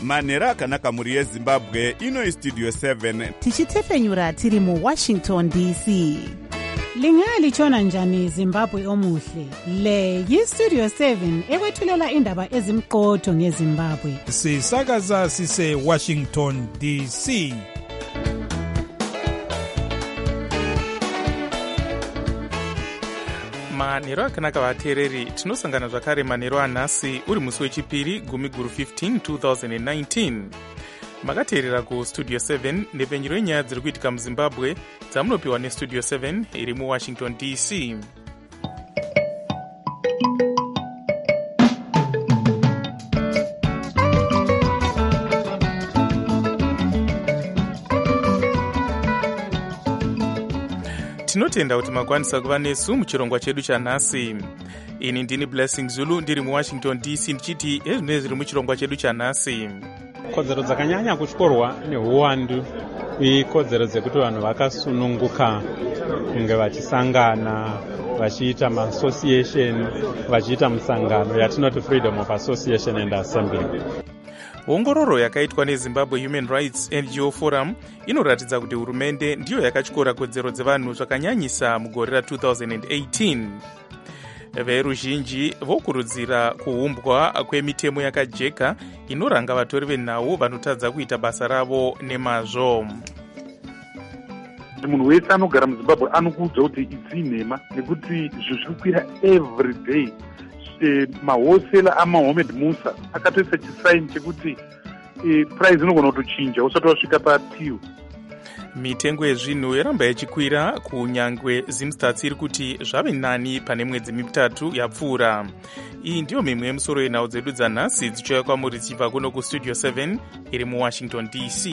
manhero akanaka mhuri yezimbabwe. Ino istudio 7 tichitefenyura tiri muWashington DC. Lingalitshona njani Zimbabwe omuhle? Le yistudio 7 ekwethulela indaba ezimqotho ngeZimbabwe. Sisakaza sise Washington DC. Manhero akanaka vateereri, tinosangana zvakare manhero anhasi uri musi wechipiri gumi guru 15 2019. Makateerera kustudio 7 nepfenyuro yenyaya dziri kuitika muZimbabwe dzamunopiwa nestudio 7 iri muWashington DC. Tinotenda kuti makwanisa kuva nesu muchirongwa chedu chanhasi. Ini ndini Blessing Zulu ndiri muWashington DC ndichiti ezvinenge zviri muchirongwa chedu chanhasi. Kodzero dzakanyanya kutyorwa neuwandu uye kodzero dzekuti vanhu vakasununguka kunge vachisangana vachiita maassociation vachiita musangano yatinoti freedom of association and assembly. Ongororo yakaitwa neZimbabwe Human Rights NGO Forum inoratidza kuti hurumende ndiyo yakatyora kodzero dzevanhu zvakanyanyisa mugore ra2018. Veruzhinji vokurudzira kuumbwa kwemitemo yakajeka inoranga vatori venhau vanotadza kuita basa ravo nemazvo. Munhu wese anogara muZimbabwe anokuudza kuti idzi nhema nekuti zvikukwira every day. Mahosela aMohamed Musa akatoisa chisaini chekuti price inogona kutochinja usati wasvika papiwo. Mitengo yezvinhu yaramba yachikwira kunyangwe Zimstats iri kuti zvave nani pane mwedzi mitatu yapfuura. Iyi ndiyo mimwe yemusoro yenhau dzedu dzanhasi dzichouya kwamuri dzichibva kuno kustudio 7 iri muWashington DC.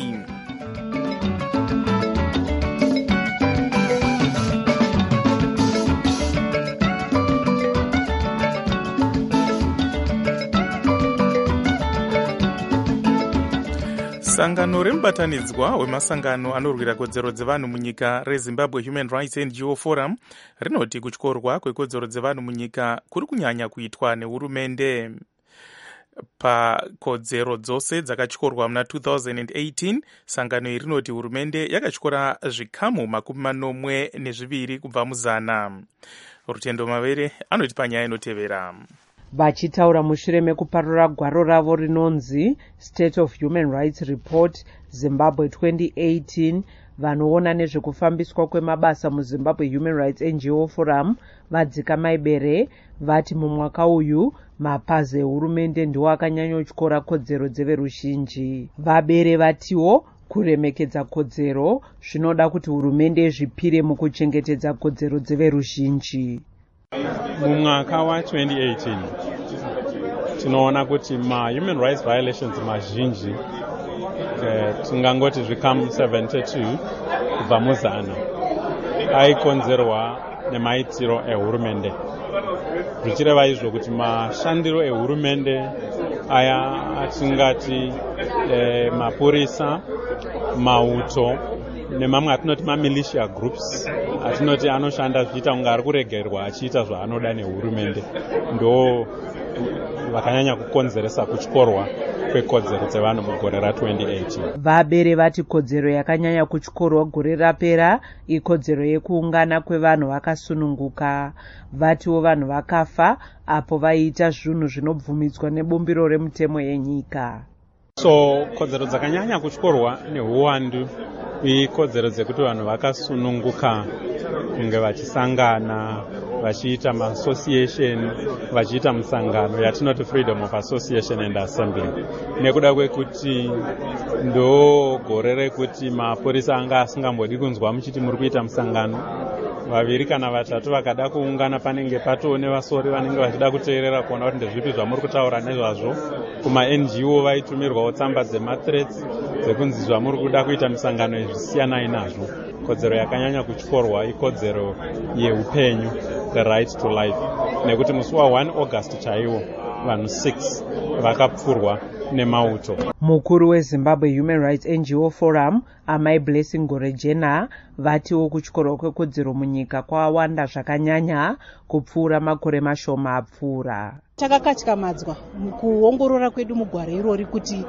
Sangano remubatanidzwa wemasangano anorwira kodzero dzevanhu munyika reZimbabwe Human Rights NGO Forum rinoti kutyorwa kwekodzero dzevanhu munyika kuri kunyanya kuitwa nehurumende. Pakodzero dzose dzakatyorwa muna 2018, sangano iri rinoti hurumende yakatyora zvikamu 42 kubva muzana. Rutendo Mavere anoti panyaya inotevera. Vachitaura mushure mekuparura gwaro ravo rinonzi State of Human Rights Report Zimbabwe 2018, vanoona nezvekufambiswa kwemabasa muZimbabwe Human Rights NGO Forum vadzika maibere vati mumwaka uyu mapazi ehurumende ndiwo akanyanyotyora kodzero dzeveruzhinji. Vabere vatiwo kuremekedza kodzero zvinoda kuti hurumende zvipire mukuchengetedza kodzero dzeveruzhinji. Mumwaka wa 2018 tinoona kuti ma-human rights violations mazhinji tingangoti zvikamu 72 kubva muzana aikonzerwa nemaitiro ehurumende. Zvichireva izvo kuti mashandiro ehurumende aya atingati mapurisa, mauto nemamwe atinoti mamilitia groups atinoti anoshanda zviita kunge ari kuregerwa achiita zvaanoda nehurumende ndo vakanyanya kukonzeresa kutyorwa kwekodzero dzevanhu mugore ra2018. Vabere vati kodzero yakanyanya kutyorwa gore rapera ikodzero yekuungana kwevanhu vakasununguka. Vatiwo vanhu vakafa apo vaiita zvinhu zvinobvumidzwa nebumbiro remutemo yenyika. So kodzero dzakanyanya kutyorwa neuwandu uye kodzero dzekuti vanhu vakasununguka kunge vachisangana vachiita maassociation vachiita musangano yatinoti freedom of association and assembly. Nekuda kwekuti ndo gore rekuti mapurisa anga asingambodi kunzwa muchiti muri kuita musangano, vaviri kana vatatu vakada kuungana panenge patoo nevasori vanenge vachida kuteerera kuona kuti ndezvipi zvamuri kutaura nezvazvo. Kuma-NGO vaitumirwawo tsamba dzemathreats dzekunzi zvamuri kuda kuita misangano yezvisiyanai nazvo. Kodzero yakanyanya kutyorwa ikodzero yeupenyu, the right to life. Nekuti musi wa 1 August chaiwo vanhu 6 vakapfurwa nemauto. Mukuru weZimbabwe Human Rights NGO Forum Amai Blessing Gorejena vatiwo kutyorwa kwekodzero munyika kwawanda zvakanyanya kupfuura makore mashoma apfuura. Takakatyamadzwa mukuongorora kwedu mugwaro irori kuti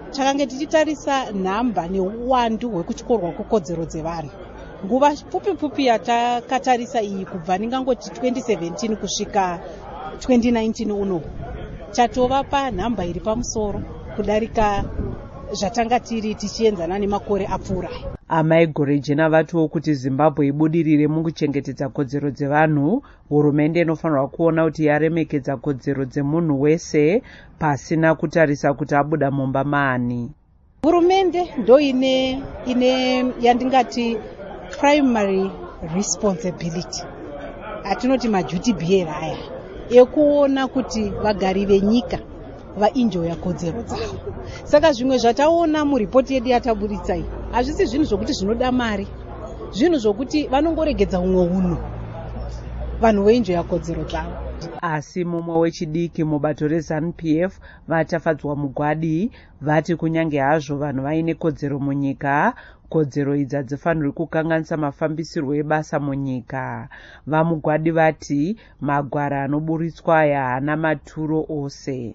takange tichitarisa nhamba neuwandu hwekutyorwa kwekodzero dzevanhu, nguva pfupi yatakatarisa iyi kubva ndingangoti 2017 kusvika 2019 uno, chatova panhamba iri pamusoro kudarika zvatanga tiri tichienzana nemakore apfuura. Amai Gorejena vatiwo kuti Zimbabwe ibudirire mukuchengetedza kodzero dzevanhu, hurumende inofanirwa kuona kuti yaremekedza kodzero dzemunhu wese pasina kutarisa kuti abuda mumba maani. Hurumende ndo ine yandingati primary responsibility, atinoti maduty bearer aya, ekuona kuti vagari venyika vaenjoya kodzero dzavo. Saka zvimwe zvataona muripoti yedu yataburitsa iyi hazvisi zvinhu zvokuti zvinoda mari, zvinhu zvokuti vanongoregedza umwe unhu vanhu veenjoya kodzero dzavo. Asi mumwe wechidiki mubato reZANU-PF vatafadzwa mugwadi vati kunyange hazvo vanhu vaine kodzero munyika, kodzero idzi hadzifanirwi kukanganisa mafambisirwo ebasa munyika. Vamugwadi vati magwara anoburitswa aya haana maturo ose.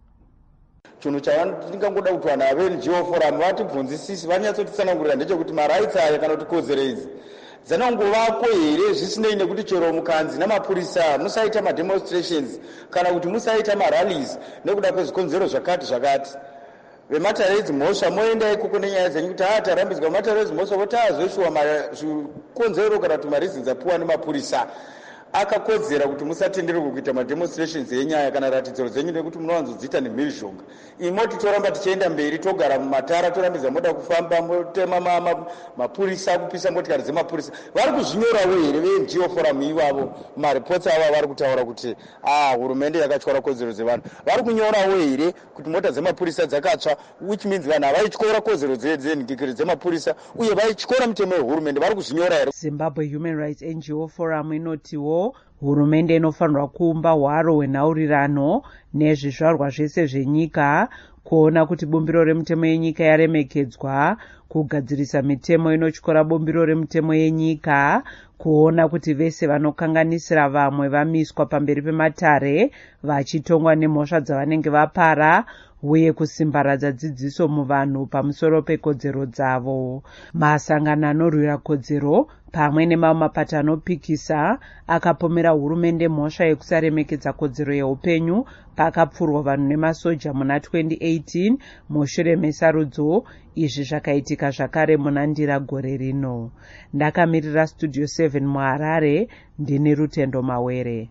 Chinhu chavandingangoda kuti vanhu ave forum vatibvunzisisi vanyatsotitsanangurira ndechekuti maraitsi aya kana kuti kodzero idzi dzanongovako here zvisinei nekuti chero mukanzi namapurisa musaita mademonstrations kana kuti musaita marallies nekuda kwezvikonzero zvakati. Vematare edzimhosva moenda ikoko nenyaya dzenyu kuti tarambidzwa vematare edzimhosva votazoishuwa zvikonzero kana kuti mareasons apiwa nemapurisa akakodzera kuti musatenderwe kuita mademonstrations enyaya kana ratidziro dzenyu nekuti munowanzodziita nemhirizhonga. Imoti toramba tichienda mberi togara mumatara torambidza moda kufamba motema mapurisa kupisa motikari dzemapurisa. Vari kuzvinyorawo here veNGO forum ivavo maripotsi ava vari kutaura kuti hurumende yakatyora kodzero dzevanhu? Vari kunyorawo here kuti mota dzemapurisa dzakatsva, which means vanhu havaityora kodzero dzenhikikiri dzemapurisa uye vaityora mitemo yehurumende? Vari kuzvinyora here? Zimbabwe Human Rights NGO Forum inotiwo hurumende inofanirwa kuumba hwaro hwenhaurirano nezvizvarwa zvese zvenyika, kuona kuti bumbiro remitemo yenyika yaremekedzwa, kugadzirisa mitemo inotyora bumbiro remitemo yenyika, kuona kuti vese vanokanganisira vamwe vamiswa pamberi pematare vachitongwa nemhosva dzavanenge vapara, uye kusimbaradza dzidziso muvanhu pamusoro pekodzero dzavo. Masangano anorwira kodzero pamwe nemamwe mapato anopikisa akapomera hurumende mhosva yekusaremekedza kodzero yeupenyu pakapfurwa vanhu nemasoja muna 2018 mushure mesarudzo. Izvi zvakaitika zvakare muna Ndira gore rino. Ndakamirira Studio 7 muHarare, ndini Rutendo Mawere.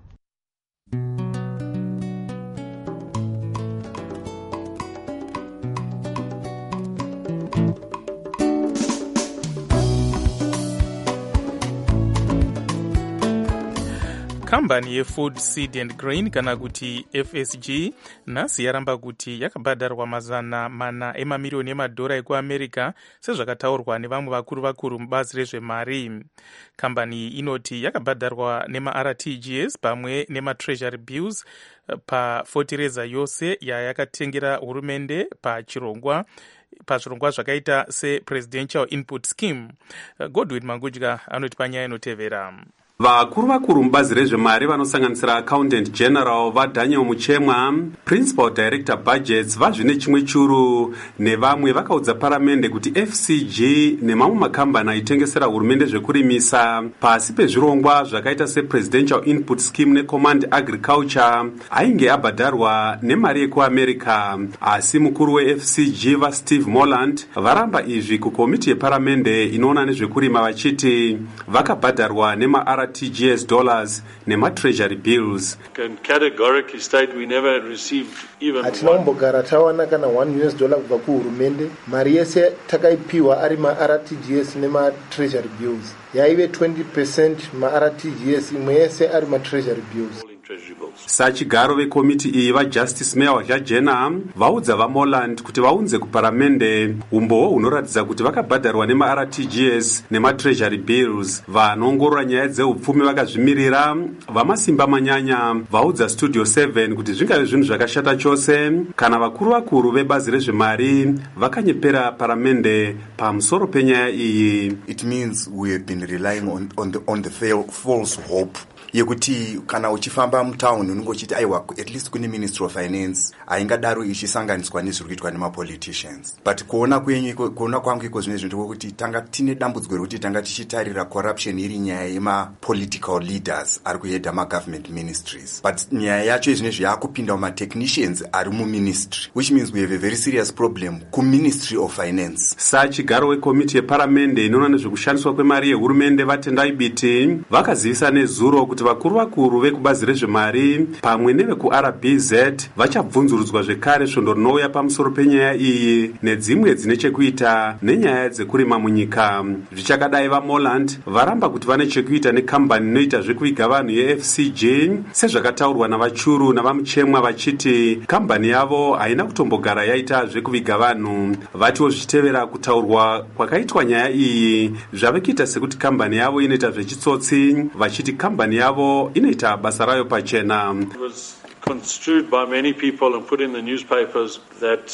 Kambani yeFood, Seed and Grain kana kuti FSG nhasi yaramba kuti yakabhadharwa $400 emamiliyoni emadhora ekuAmerica sezvakataurwa nevamwe vakuru mubazi rezvemari. Kambani inoti yakabhadharwa nemaRTGS pamwe nematreasury bills pafotireza yose yayakatengera hurumende pazvirongwa zvakaita sePresidential Input Scheme. Godwin Mangudya anoti panyaya inotevera. Vakuru mubazi rezvemari vanosanganisira Accountant General vaDaniel Muchemwa, Principal Director Budgets vazvine chimwe churu nevamwe vakaudza paramende kuti FCG nemamwe makambani aitengesera hurumende zvekurimisa pasi pezvirongwa zvakaita sePresidential Input Scheme neCommand Agriculture ainge abhadharwa nemari yekuAmerica. Asi mukuru weFCG vaSteve Moland varamba izvi kukomiti yeparamende inoona nezvekurima vachiti vakabhadharwa nemaRTGS dollars nematreasury bills. Can categorically state we never received even hatina kumbogara tawana kana $1 kubva kuhurumende. Mari yese takaipiwa ari maRTGS nematreasury bills yaive 20% maRTGS, imwe yese ari matreasury bills. Sachigaro vekomiti iyi vaJustice Meya Jena vaudza vaMoland kuti vaunze kuparamende umbowo hunoratidza kuti vakabhadharwa nemaRTGS nematreasury bills. Vanongorora nyaya dzeupfumi vakazvimirira vamasimba manyanya vaudza Studio 7 kuti zvingave zvinhu zvakashata chose kana vakuru vebazi rezvemari vakanyepera paramende pamusoro penyaya iyi. It means we have been relying on the false hope yekuti kana uchifamba mutauni unenge uchiti aiwa at least kune Ministry of Finance aingadaro ichisanganiswa nezviri kuitwa nemapoliticians. But kuona kwangu iko zvine zvinhu kuti tanga tine dambudziko rekuti tanga tichitarira corruption iri nyaya yema-political leaders ari kuhedha ma-government ministries. But nyaya yacho izvinezvi yakupinda ma-technicians ari mu-ministry, which means we have a very serious problem ku-Ministry of Finance. Sachigaro wekomiti yeparamende inoona nezvekushandiswa kwemari yehurumende vatendai biti vakazivisa nezuro kuti vakuru vekubazi rezvemari pamwe nevekuRBZ vachabvunzurudzwa zvekare svondo rinouya pamusoro penyaya iyi nedzimwe dzine chekuita nenyaya dzekurima munyika. Zvichakadai vaMoland varamba kuti vane chekuita nekambani inoita zvekuviga vanhu yeFCG sezvakataurwa navachuru navamuchemwa vachiti kambani yavo haina kutombogara yaita zvekuviga vanhu. Vatiwo zvichitevera kutaurwa kwakaitwa nyaya iyi zvave kuita sekuti kambani yavo inoita zvechitsotsi, vachiti kambani yavo inoita basa rayo pachena. Construed by many people and put in the newspapers that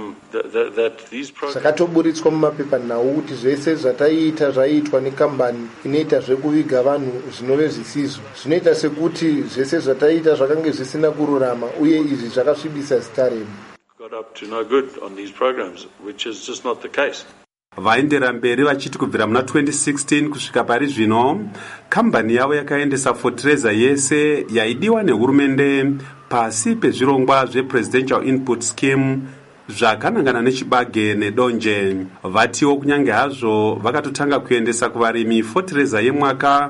these programs zvakatoburitswa mumapepa nhau kuti zvese zvataita zvaiitwa nekambani inoita zvekuviga vanhu zvinove zvisizvo, zvinoita sekuti zvese zvataita zvakanga zvisina kururama uye izvi zvakasvibisa zita redu. Got up to no good on these programs, which is just not the case. Vaendera mberi vachiti kubvira muna 2016 kusvika pari zvino kambani yavo yakaendesa fotireza yese yaidiwa nehurumende pasi pezvirongwa zvepresidential input scheme zvakanangana nechibage nedonje. Vatiwo kunyange hazvo vakatotanga kuendesa kuvarimi fotireza yemwaka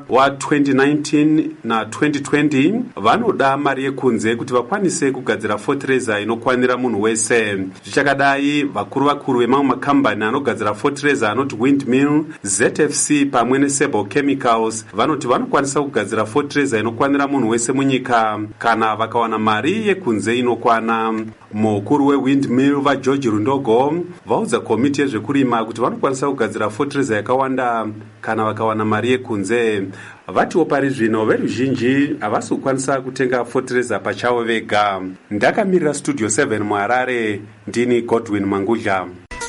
wa2019 na2020 vanoda mari yekunze kuti vakwanise kugadzira fotireza inokwanira munhu wese. Zvichakadai vakuru vemamwe makambani anogadzira fotireza anoti Windmill, ZFC pamwe neSebo Chemicals vanoti vanokwanisa kugadzira fotireza inokwanira munhu wese munyika kana vakawana mari yekunze inokwana. Mukuru weWindmill vaGeorge Rundogo vaudza komiti yezvekurima kuti vanokwanisa kugadzira fotireza yakawanda kana vakawana mari yekunze. Vatiwo pari zvino veruzhinji havasi kukwanisa kutenga fotireza pachavo vega. Ndakamirira Studio 7 muHarare, ndini Godwin Mangudla.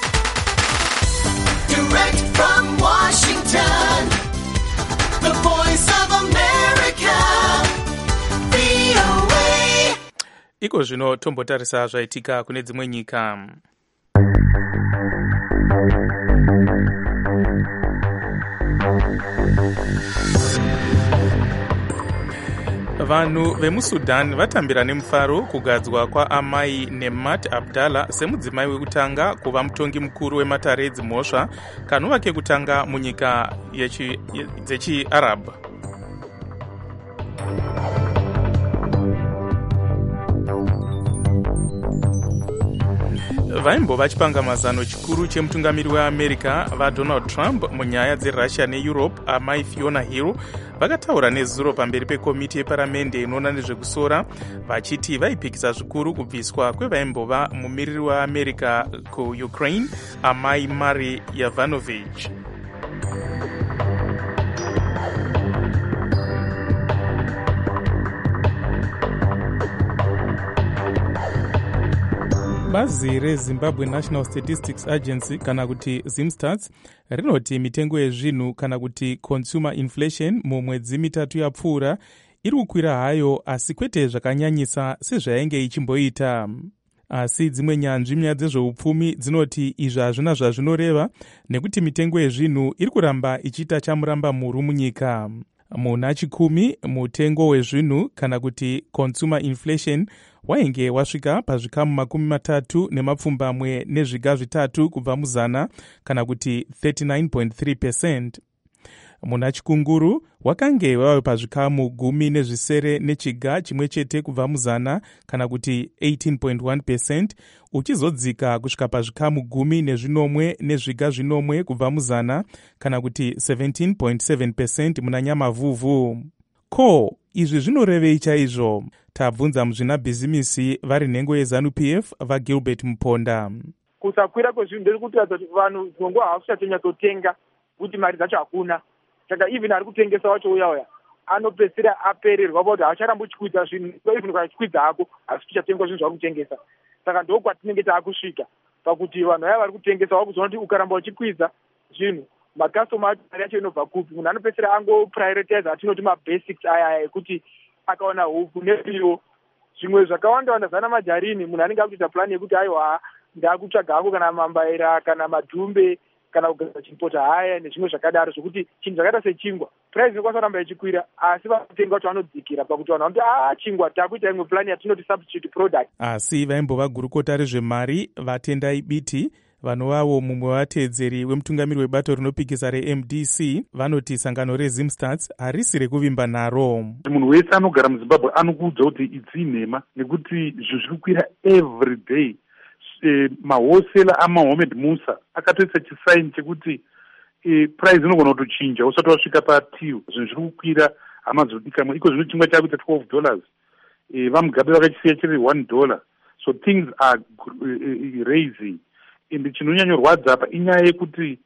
Direct from Washington, the voice of America, VOA. Iko zvino tombotarisa zvaitika kune dzimwe nyika. Vanhu vemuSudan vatambira nemufaro kugadzwa kwaamai Nemat Abdallah semudzimai wekutanga kuva mutongi mukuru wematare edzimhosva kanova kekutanga munyika dzechiArab. Vaimbo vachipanga mazano chikuru chemutungamiri weAmerica vaDonald Trump munyaya dzeRussia neEurope. Amai Fiona Hill vakataura nezuro pamberi pekomiti yeparamende inoona nezvekusora vachiti vaipikisa zvikuru kubviswa kwevaimbova mumiriri weAmerica kuUkraine amai Mari Yovanovich. Bazi reZimbabwe National Statistics Agency kana kuti ZimStats rinoti mitengo yezvinhu kana kuti consumer inflation mumwedzi mitatu yapfuura iri kukwira hayo, asi kwete zvakanyanyisa sezvainge ichimboita. Asi dzimwe nyanzvi munyaya dzezveupfumi dzinoti izvi hazvina zvazvinoreva nekuti mitengo yezvinhu iri kuramba ichiita chamuramba muru munyika. Muna chikumi mutengo wezvinhu kana kuti consumer inflation wainge wasvika pazvikamu 33 nezviga zvitatu kubva muzana kana kuti 39.3%. Muna chikunguru wakange wava pazvikamu 10 nechiga chimwe chete kubva muzana kana kuti 18.1%, uchizodzika kusvika pazvikamu 10 nezviga zvinomwe kubva muzana kana kuti 17.7% muna nyamavhuvhu. Ko, izvi zvinorevei chaizvo? Tabvunza muzvinabhizimisi vari nhengo yeZANU-PF vaGilbert Muponda. Kusakwira kwezvinhu ndiri kutaridza kuti vanhu zvongo havachatonyatsotenga kuti mari dzacho hakuna. Saka even ari kutengesa wacho uya anopedzisira apererwa kuti haacharamba uchikwidza zvinhu, even ukachikwidza hako asi tichatengwa zvinhu zvari kutengesa. Saka ndokwatinenge taakusvika pakuti vanhu aya vari kutengesa vakuzoona kuti ukaramba uchikwidza zvinhu makastoma acho mari yacho inobva kupi. Munhu anopedzisira angoprioritize atinoti mabasics aya ekuti akaona huku nepiro zvimwe zvakawanda zana majarini. Munhu anenge akuita plani yekuti aiwa ndakutsvaga hangu kana mambaira kana madhumbe kana kugadzira chipota haya nezvimwe zvakadaro zvokuti chinhu zvakaita sechingwa price inokwanisa kuramba ichikwira asi vatenga kuti vanodzikira pakuti vanhu vanoti chingwa takuita imwe plani yatinoti substitute product. Asi vaimbova gurukota rezvemari vatendai biti vanovavo mumwe wavatedzeri wemutungamiri webato rinopikisa reMDC vanoti sangano rezimstats harisi rekuvimba naro. Munhu wese anogara muZimbabwe anokuudza kuti idzi nhema nekuti zviri kukwira every day. Mahosela amaHomed Musa akatoisa chisaini chekuti price inogona kutochinja usati wasvika patiu. Zvinhu zviri kukwira hamazodikamwe. Iko zvino chingwa chakuita $12. Vamugabe vakachisiya chiri $1. So things are raising. Ende chinonyanyorwadza apa inyaya yekuti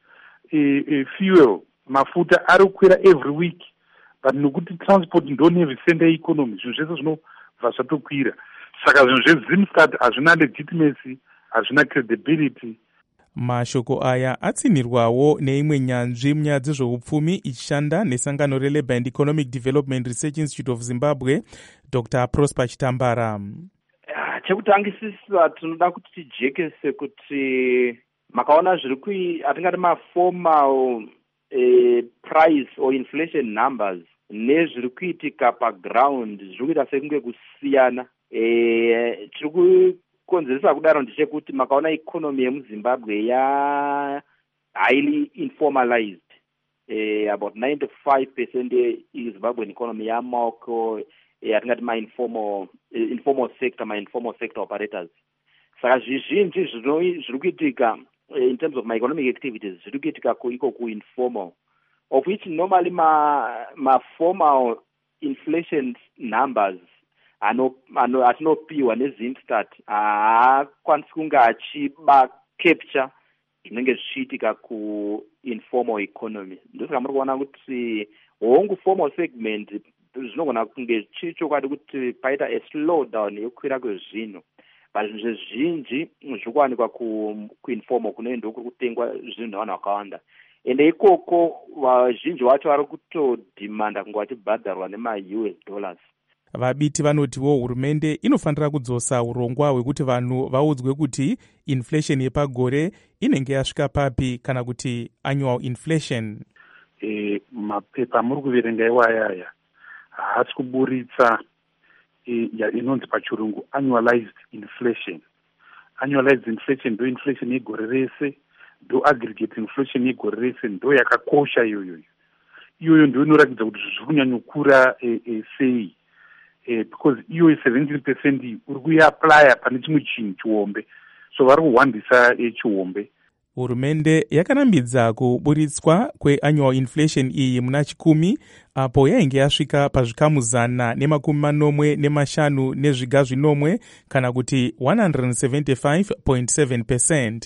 fuel mafuta ari kukwira every week, but nokuti transport ndonevhisenda yeeconomy zvinhu zvese zvinobva zvatokwira. Saka zvinhu zvezimstat hazvina legitimacy, hazvina credibility. Mashoko aya atsinirwawo neimwe nyanzvi munyaya dzezveupfumi ichishanda nesangano reLabour and Economic Development Research Institute of Zimbabwe, Dr. Prosper Chitambara. Chekutangisisa tinoda kuti tijekese kuti makaona zviri atingati maformal price or inflation numbers nezviri kuitika paground zviri kuita sekunge kusiyana. Tiri kukonzeresa kudaro ndechekuti makaona economy yemuZimbabwe highly informalized. About 95% yeZimbabwean economy yamaoko atingati informal sector operators. Saka zvizhinji zviri kuitika in terms of my economic activities zviri kuitika iko informal, of which normally formal inflation numbers atinopiwa nezimstat haakwanisi kunge achiba capture zvinenge zvichiitika informal economy. Ndosaka muri kuona kuti hongu formal segment zvinogona kunge chichokwadi kuti paita slowdown yekukwira kwezvinhu, but zvinhu zvizhinji zviri kuwanikwa kuinformal kunoenda kuri kutengwa zvinhu nevanhu vakawanda. Ende ikoko vazhinji vacho vari kutodhimanda kunge vachibhadharwa nema$US. Vabiti vanotiwo hurumende inofanira kudzosa urongwa hwekuti vanhu vaudzwe kuti inflation yepagore inenge yasvika papi kana kuti annual inflation. Mapepa muri kuverenga iwayaya haasi kuburitsa inonzi pachirungu annualized inflation. Annualized inflation ndo inflation yegore rese, ndo aggregate inflation yegore rese, ndo yakakosha iyoyo ndo inoratidza kuti zviri kunyanyokura sei. Because iyoyo 17% uri kuiaplya pane chimwe chinhu chiombe, so vari kuhwandisa chiombe. Hurumende yakanambidza kuburitswa kweannual inflation iyi muna chikumi apo yainge yasvika pazvikamu 145 nezviga zvinomwe kana kuti 175.7%.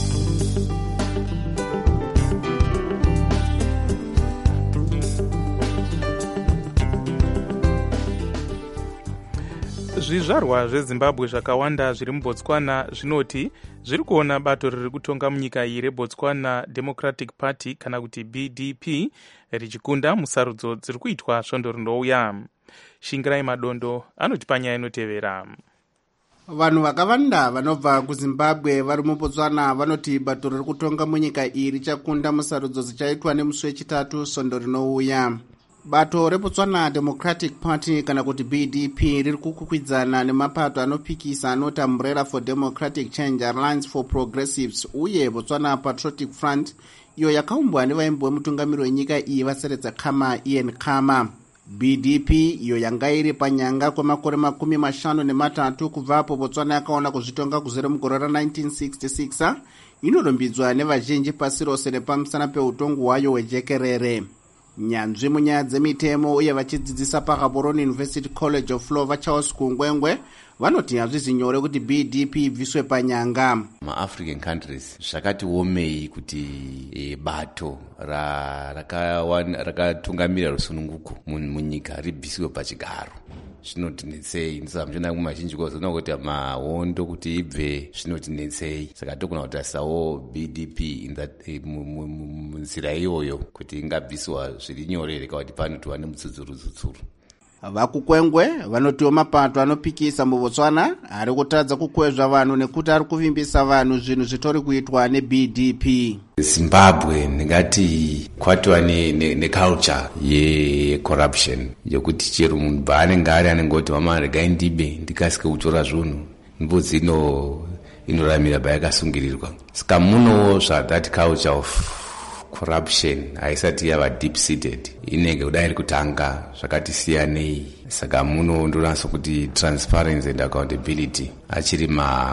Zvizvarwa zveZimbabwe zvakawanda zviri muBotswana zvinoti zviri kuona bato riri kutonga munyika iyi reBotswana Democratic Party kana kuti BDP richikunda musarudzo dziri kuitwa svondo rinouya. Shingirai Madondo anoti panyaya inotevera. Vanhu vakawanda vanobva kuZimbabwe vari muBotswana vanoti bato riri kutonga munyika iyi richakunda musarudzo dzichaitwa nemusi wechitatu svondo rinouya. Bato reBotswana Democratic Party kana kuti BDP riri kukwikwidzana nemapato anopikisa anoti Umbrella for Democratic Change, Alliance for Progressives uye Botswana Patriotic Front, iyo yakaumbwa nevaimbi vemutungamiri wenyika iyi vaseredza Khama Ian Khama. BDP iyo yanga iri panyanga kwemakore 53 kubvapo Botswana yakaona kuzvitonga kuzere mugore ra1966 inorumbidzwa nevazhinji pasi rose nepamusana peutongo hwayo hwejekerere. Nyanzvi munyaya dzemitemo uye vachidzidzisa paGaborone University College of Law vaCharles Kungwengwe vanoti hazvizi nyore kuti BDP ibviswe panyanga. maafrican countries zvakati omei kuti bato rakatungamira rusununguko munyika ribvisiwe pachigaro. Zvinotinetsei ndisamchona kumazhinji kwazoona kuti mahondo kuti ibve zvinotinetsei, saka togona kutarisawo BDP munzira iyoyo kuti ingabviswa zviri nyore reka kuti panotiwa nemutsudzuru. Vakukwengwe vanotiwo mapato anopikisa muBotswana ari kutadza kukwezva vanhu nekuti ari kuvimbisa vanhu zvinhu zvitori kuitwa neBDP. Zimbabwe ndingati kwatiwa neculture yecorruption yekuti chero munhu paanenge anenge oti mama regai ndibe ndikasike kutora zvinhu mbudzi inoramira bayakasungirirwa. Saka munowo that culture of corruption haisati yava deep seated, inenge kudai iri kutanga zvakati siyanei. Saka muno ndonatso kuti transparency and accountability achiri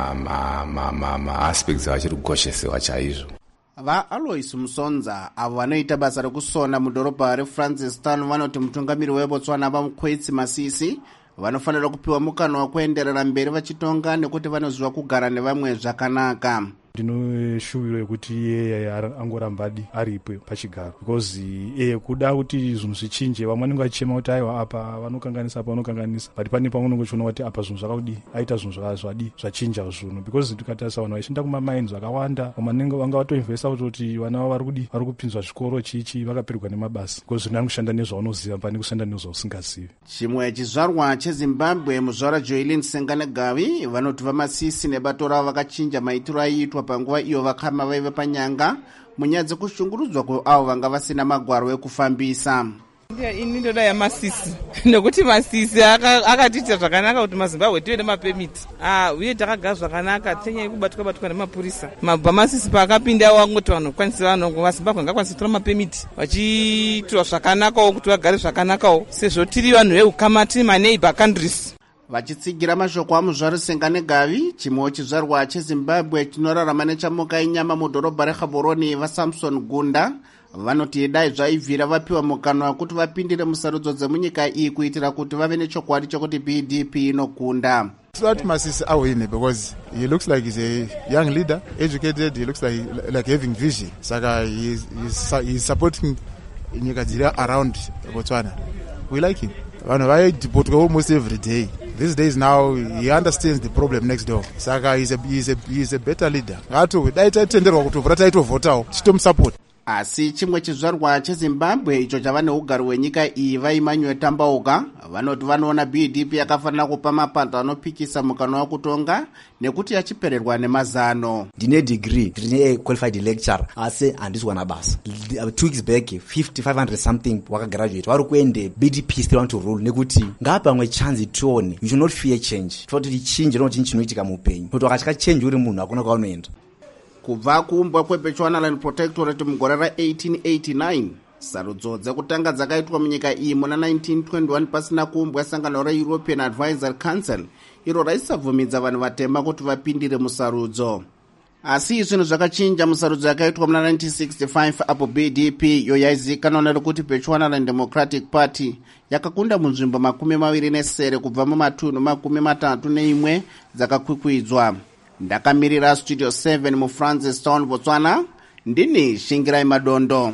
aspects achiri kukoshesewa chaizvo. VaAlois Musonza avo vanoita basa rekusona mudhorobha reFrancistown vanoti mutungamiri weBotswana vaMukwetsi Masisi vanofanira kupiwa mukana wekuenderera mberi vachitonga nekuti vanoziva kugara nevamwe zvakanaka. Ndinoshuwira kuti iye angorambadi aripo pachigaro because kuda kuti zvinhu zvichinje vamwe vanenge vachichema kuti aiwa apa vanokanganisa but pane pamwe unongochiona kuti apa zvinhu zvakudi aita zvinhu zvachinja zvinhu because tikatarisa vanhu vachienda kumamainzi vakawanda vamwe vanga vatoinvesta kuti vana vari kupinzwa zvikoro chichi vakapererwa nemabasa because zvinhu anokushanda nezvaunoziva pane kushanda nezvausingazivi. Chimwe chizvarwa cheZimbabwe muzvara Joelin Senganegavi vanoti vaMasisi nebato ravo vakachinja maitiro aiitwa panguva iyo vakama vaive panyanga munyaya dzekushungurudzwa kweavo vanga vasina magwaro ekufambisa. Ini ndoda yaMasisi nekuti Masisi akatiita zvakanaka kuti maZimbabwe tive nemapemiti uye takagara zvakanaka tenyaya kubatwa nemapurisa. PaMasisi paakapinda wangoti vanhu kwanisa vanhu vaZimbabwe ngakwanisa kutora mapemiti vachiitwa zvakanakawo kuti vagare zvakanakawo sezvo tiri vanhu veukama tiri maneighbor countries. Vachitsigira mashoko amuzvaro Senganegavi, chimwewo chizvarwa cheZimbabwe chinorarama nechamuka inyama mudhorobha reGaborone vaSamson Gunda vanoti dai zvaibvira vapiwa mukana wekuti vapindire musarudzo dzemunyika iyi kuitira kuti vave nechokwadi chokuti BDP inokunda. It's not Masisi awine because he looks like he's a young leader, educated, he looks like having vision. Saka he's supporting nyika dziri around Botswana. We like him. Vanhu vaideport almost every day. These days now he understands the problem next door. Saka he's a better leader. Ngato dai taitenderwa kutovhura taitovhotawo titomsupport. Asi chimwe chizvarwa cheZimbabwe icho chava neugaro hwenyika iyi vaimanywe tambauka vanoti vanoona BDP yakafanira kupa mapato anopikisa mukana wekutonga nekuti yachipererwa nemazano. Ndine degree, ndine qualified lecturer asi handizwana basa. 2 weeks back 500 something wakagraduate vari kuende BDP still want to rule nekuti ngapa mwe chance tione you should not fear change. Toti change noti chinoitika muupenyu. Kuti wakatya change uri munhu akuna kwaunoenda. Kubva kuumbwa kweBechuanaland Protectorate mugore ra1889 sarudzo dzekutanga dzakaitwa munyika iyi muna 1921 pasina kuumbwa sangano reEuropean Advisory Council iro raisabvumidza vanhu vatema kuti vapindire musarudzo. Asi zvinhu zvakachinja musarudzo yakaitwa muna 1965 apo BDP yo yaizikanwa nerekuti Bechuanaland Democratic Party yakakunda munzvimbo 27 kubva mumatunhu 31 dzakakwikwidzwa. Ndakamirira Studio 7 muFrancistown, Botswana, ndini Shingirai Madondo.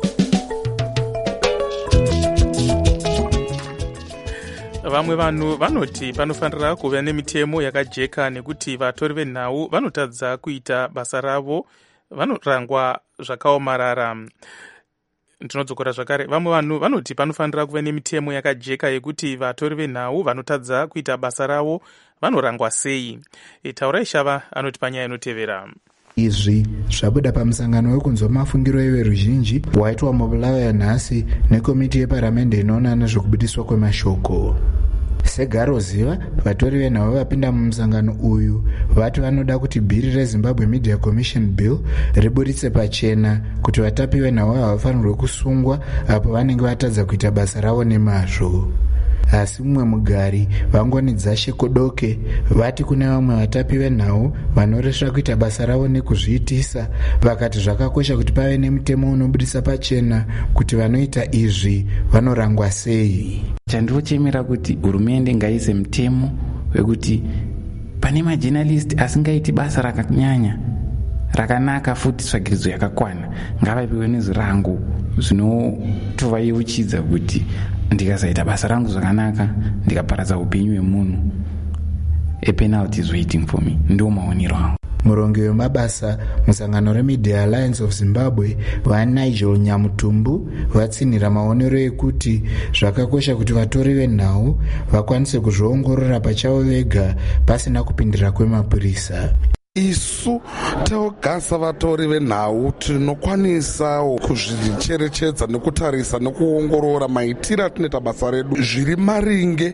Vamwe vanhu vanoti panofanira kuva nemitemo yakajeka nekuti vatori venhau vanotadza kuita basa ravo vanorangwa zvakaomarara. Ndinodzokera zvakare, vamwe vanhu vanoti panofanira kuva nemitemo yakajeka yekuti vatori venhau vanotadza kuita basa ravo vanorangwa sei. Taurai Shava anoti panyaya inotevera. Izvi zvabuda pamusangano wekunzwa mafungiro everuzhinji waitwa mubulayo yanhasi nekomiti yeparamende inoona nezvokubudiswa kwemashoko. Segaro ziva vatori venhau vapinda mumusangano uyu vati vanoda kuti bhiri reZimbabwe Media Commission Bill riburitse pachena kuti vatapi venhau havafanirwe kusungwa apo vanenge vatadza kuita basa ravo nemazvo. Asi mumwe mugari vangoni Dzasheko Doke vati kune vamwe vatapi venhau vanoresva kuita basa ravo nekuzviitisa vakati zvakakosha kuti pave nemutemo unobudisa pachena kuti vanoita izvi vanorangwa sei. Chandinochemera kuti hurumende ngaise mutemo wekuti pane majournalist asingaiti basa rakanyanya rakanaka futi tsvagiridzo yakakwana ngavapiwe nezwi rangu zvinotovayeuchidza kuti ndikasaita basa rangu zvakanaka ndikaparadza upenyu hwemunhu a penalty is waiting for me. Ndo maonero angu. Murongi wemabasa musangano reMedia Alliance of Zimbabwe vaNigel Nyamutumbu vatsinhira maonero ekuti zvakakosha kuti vatori venhau vakwanise kuzviongorora pachavo vega pasina kupindira kwemapurisa. Isu teogasa vatori venhau tinokwanisa kuzvicherechedza nekutarisa nekuongorora maitiro atinoita basa redu zviri maringe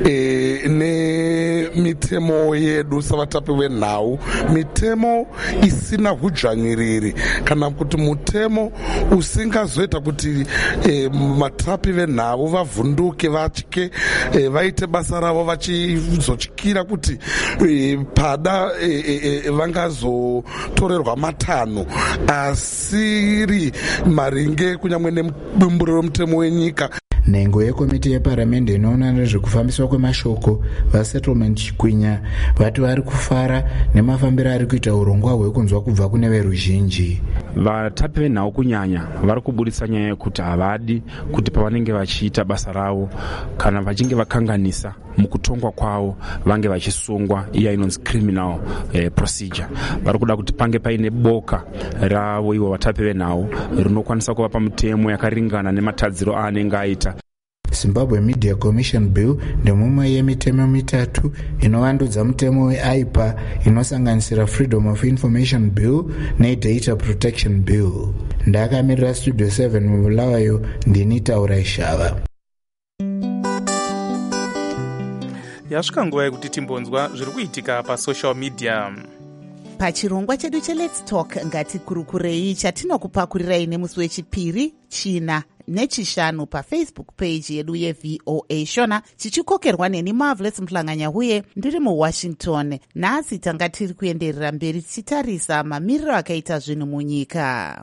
nemitemo yedu savatapi venhau, mitemo isina hudzvanyiriri kana kuti mutemo usingazoita kuti matapi venhau vavhunduke vatye vaite basa ravo vachizotyira kuti pada vangazotorerwa matanho asiri maringe kunyamwe nebumburiro mutemo wenyika. Nhengo yekomiti yeparamende inoona nezvekufambiswa kwemashoko vasettlement Chikwinya vati vari kufara nemafambiro ari kuita urongwa hwekunzwa kubva kune veruzhinji. Vatapi venhau kunyanya vari kubudisa nyaya yekuti havadi kuti pavanenge vachiita basa ravo kana vachinge vakanganisa mukutongwa kwavo vange vachisungwa, iya inonzi criminal procedure. Vari kuda kuti pange paine boka ravo ivo vatapi venhau rinokwanisa kuvapa mitemo yakaringana nematadziro aanenge aita. Zimbabwe Media Commission Bill ndemumwe yemitemo mitatu inovandudza mutemo weAIPA inosanganisira Freedom of Information Bill neData Protection Bill. Ndakamirira Studio 7 mubulawayo ndini Taura Ishava. Yasvika nguva yekuti timbonzwa zviri kuitika pasocial media. Pachirongwa chedu cheLet's Talk ngatikurukurei chatinokupakurirai nemusi wechipiri, china nechishanu paFacebook page yedu yeVOA Shona, chichikokerwa neni Marvelous Mhlanganya huye ndiri muWashington. Nhasi tanga tiri kuenderera mberi tichitarisa mamiriro akaita zvinhu munyika.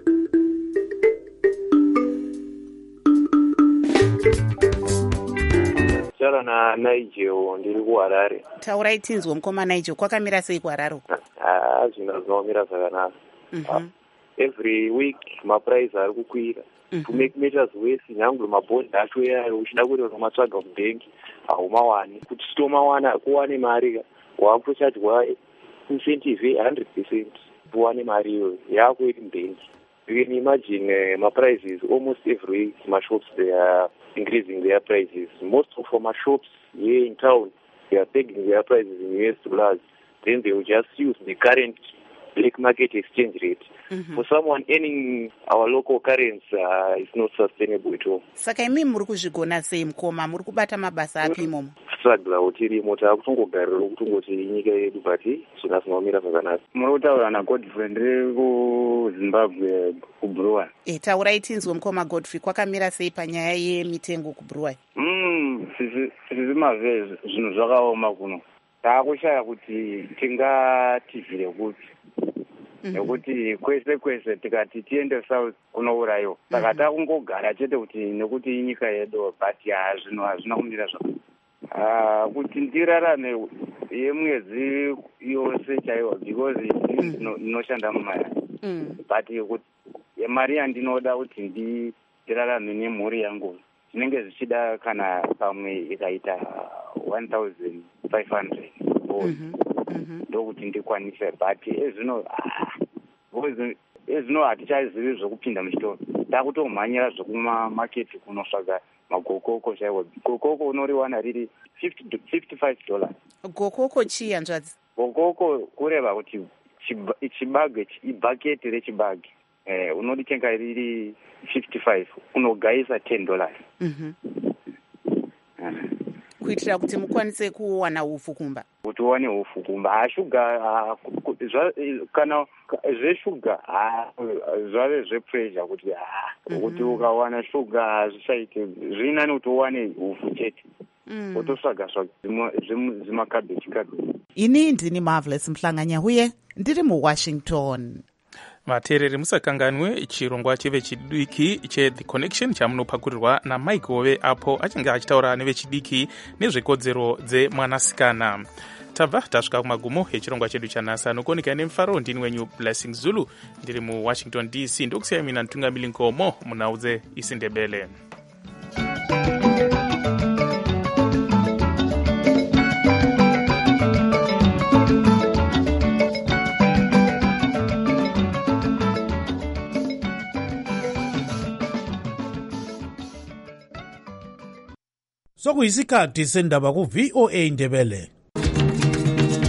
Chara na Nigel ndiri kuHarare. Taurai tinzwe mukoma Nigel, kwakamira sei kuHarare? Zvinomira zvakanaka. Every week maprice ari kukwira. To make measures worse, nyangu mabhondi acho yayo uchida kuti unomatsvaga mubhengi haumawani. Kuti sitomawana kuwane mari wakutochadzwa incentive 100% kuwane mari iyoyo yako iri mubhengi. You can imagine my prices almost every week. My shops, they are increasing their prices. Most of my shops here in town, they are pegging their prices in US dollars. Then they will just use the current black market exchange rate. For someone earning our local currency, it's not sustainable at all. Saka imi muri kuzvigona sei mukoma, muri kubata mabasa api imomo? Struggle utirimo takutongogarira kutongoti nyika yedu but zvina zvinomira zvakanaka. Muri kutaura naGodfrey ndiri kuZimbabwe kuBruwan. Taurai tinzwe mukoma Godfrey, kwakamira sei panyaya yemitengo kuBruwan? Sisi mave zvinhu zvakaoma kuno. Takushaya kuti tingativhire kuti nekuti kwese tikati tiende south kunourayiwa. Saka takungogara chete kuti nekuti inyika yedu but zvinhu hazvina kumira zvakanaka. Kuti ndirarame yemwedzi yose chaiwo because ndinoshanda mumari. But mari yandinoda kuti ndirarame nemhuri yangu zvinenge zvichida kana pamwe ikaita 1,500 ndokuti ndikwanise but ezvino hatichazivi zvokupinda muchitoro. Takutomhanyira zvokumamaketi kunosvaga magokoko chaiwo. Gokoko unoriwana riri $55. Gokoko chii hanzvadzi? Gokoko kureva kuti chibage, ibhaketi rechibage unoditenga riri 55 unogaisa $10. Kuitira kuti mukwanise kuwana ufu kumba. Kuti uwane ufu kumba. Shuga kana zveshuga zvave zvepressure kuti kuti ukawana shuga zvichaite zvinani kuti uwane ufu chete. Utosvaga zvimakabheji. Ini ndini Marvelous Mhlanganya huye ndiri muWashington. vateereri musakanganwe chirongwa chevechidiki cheThe Connection chamunopakurirwa namike hove apo achinge achitaura nevechidiki nezvekodzero dzemwanasikana. tabva tasvika kumagumo echirongwa chedu chanhasi. anokoneka nemufaro ndini wenyu Blessing Zulu ndiri muWashington DC. ndokusiyai mina ntungamili nkomo munhau dzeIsindebele. sokuyisikhathi sendaba ku VOA Ndebele.